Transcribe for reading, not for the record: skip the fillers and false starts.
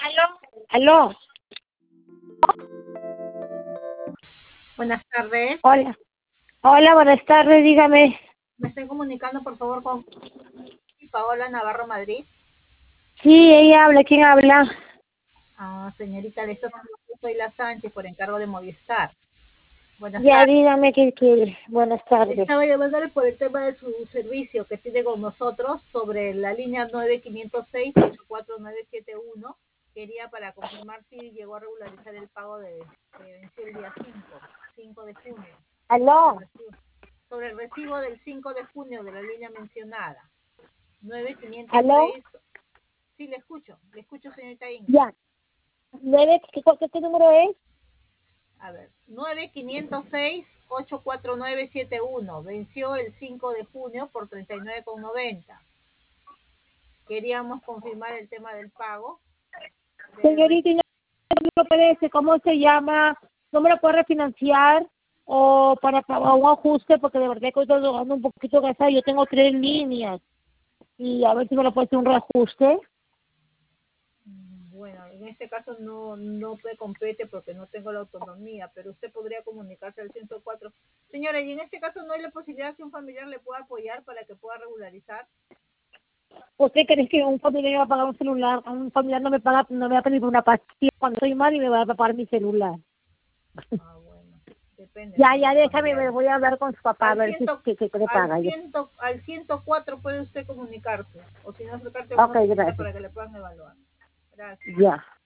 Aló. Buenas tardes. Hola. Hola, buenas tardes, dígame. Me estoy comunicando, por favor, con Paola Navarro Madrid. Sí, ella habla. ¿Quién habla? Señorita, le estoy hablando, soy la Sánchez por encargo de Movistar. Buenas Ya, tardes. dígame qué quiere. Buenas tardes. Estaba llamándole por el tema de su servicio que tiene con nosotros sobre la línea 9506-84971. Quería para confirmar si llegó a regularizar el pago que venció el día 5 de junio. El Aló. recibo, sobre el recibo del 5 de junio de la línea mencionada. Aló. 9506. Sí, le escucho, señorita Ingrid. Ya. ¿Qué número es? A ver, 9506-84971. Venció el 5 de junio por 39,90. Queríamos confirmar el tema del pago. Señorita, ¿y no me puede decir cómo se llama? ¿No me lo puede refinanciar? O para un ajuste, porque de verdad que estoy ando un poquito gastada. Yo tengo 3 líneas. Y a ver si me lo puede hacer un reajuste. Bueno, en este caso no me compete porque no tengo la autonomía, pero usted podría comunicarse al 104. Señora, y en este caso no hay la posibilidad que un familiar le pueda apoyar para que pueda regularizar. ¿Usted cree que un familiar me va a pagar un celular? Un familiar no me va a pedir una pastilla cuando estoy mal y me va a pagar mi celular. Bueno, depende, Ya, ¿no? De ya, los déjame, me familiares. voy a hablar con su papá a Al ver si 100, que le paga yo. al 104 puede usted comunicarse, o si no acercarse a un Ok, oficina gracias. para que le puedan evaluar. Gracias. Ya.